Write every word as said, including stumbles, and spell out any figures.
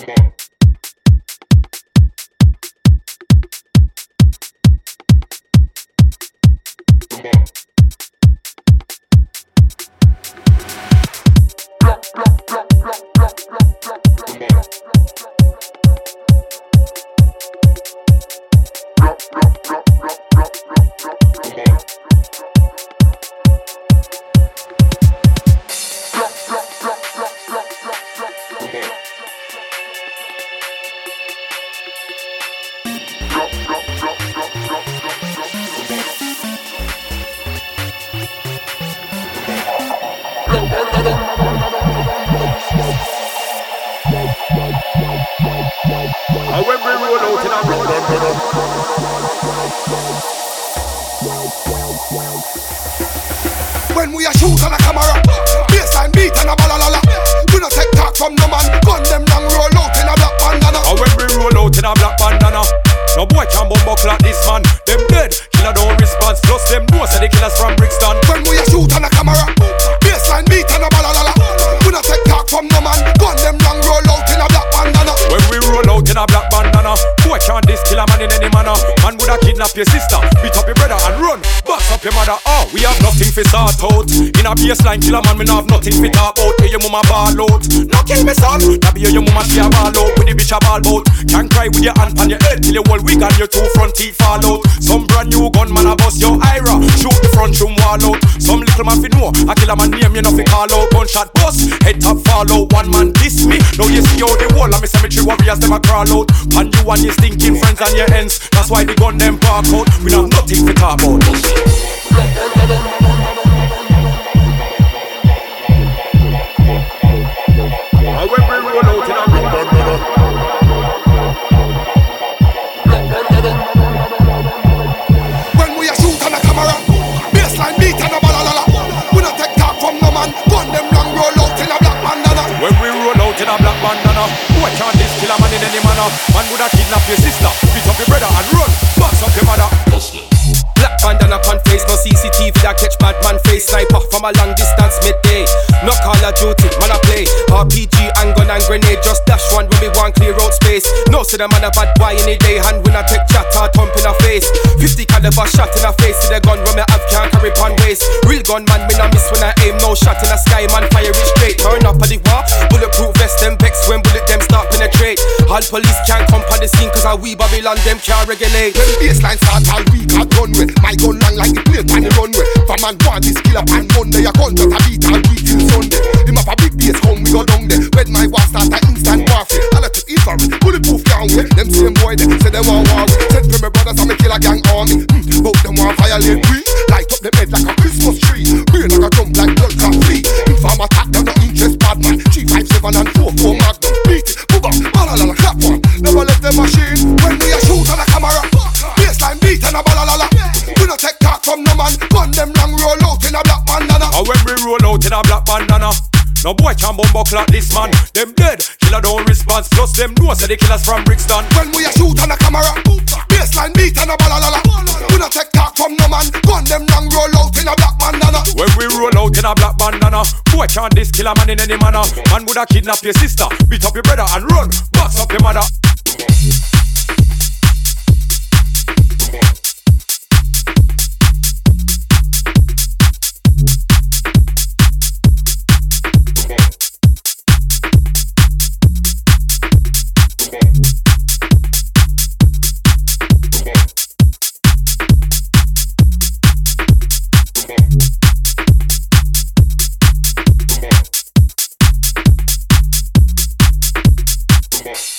When we a shoot on a camera, baseline beat and a ballalala. We no take talk from no man. Gun them down, roll out in a black bandana. And when we roll out in a black bandana, no boy can bumbo clock this man. Them dead, killer don't respond. Plus them know say the killers from Brixton. When we a shoot on a camera, baseline beat and a ballalala. We no take talk from no man. Gun them down, roll out in a black bandana. When we roll out in a black bandana, boy can't this kill a man in any manner. Man woulda kidnap your sister, beat up your brother and run. Box up your mother, oh, we have nothing for sort out. In a baseline killer man, we no have nothing for talk out. Hear your mama ball out, no kill me son. That be your mama see a ball out, with the bitch a ball out. Can't cry with your hand on your head till your whole wig and your two front teeth fall out. Some brand new gunman a bust your ira, shoot the front room wall out. Some little man fi know, a killer man name you no fi call out. Gunshot bust, head top fall out. One man diss me, now you see how the whole of me cemetery warriors them a crawl out. And you and your stinking friends and your ends, that's why the gun them park out. We no have nothing to talk about. And when we roll out in a black bandana, when we a shoot on a camera, baseline beat and a ballalala. We no take talk from no man. Gun them down, roll out in a black bandana. when we roll out in a black bandana, boy can't this kill a man in any manner. Man woulda kidnap your sister, beat up your brother and run. Box up your mother. Black bandana pan face, no C C T V that catch bad man face. Sniper from a long distance midday. No Call of Duty, man a play R P G and gun and grenade. Just dash one when we want clear out space. No say the man a bad boy any day. Hand when I take chat or thump in a face. Fifty caliber shot in a face. See the gun when me have can't carry pan waist. Real gun man, me no miss when I aim. No shot in the sky, man fire it straight. Turn up at the war, bulletproof vest them vex. When bullet them start penetrate. All police can't come on the scene cause our we Babylon them can't regulate. When baseline start all week at runway. My gun long like the plane on the runway. From man want this killer pan Monday. A gun just a beat all week till Sunday. Him up a big base come we go down there. When my war start a instant warfare. I let it eat for it, bulletproof can't wait. Them same boy they say they want war. Send for my brothers and me kill a gang army. mm, Both them want violate we. Light up them head like a Christmas tree. Brain like a jump like blood clot flea. Inform attack them no interest bad man. Three five seven and four four magnum. Beat it, move on, balalala clap one. Never left them machine. When we a shoot on a camera, baseline beat and a balalala. We no take talk from no man. Gun them long roll out in a black bandana. And when we roll out in a black bandana, no boy can bumbo clock this man. Them dead, killer don't respond. Plus them know say the killers from Brixton. When we a shoot on a camera, baseline beat and a balalala. We no take talk from no man. Gun them long roll out in a black bandana. When we roll out in a black bandana, boy can't this kill a man in any manner. Man woulda kidnap your sister, beat up your brother and run. Box up your mother. Okay.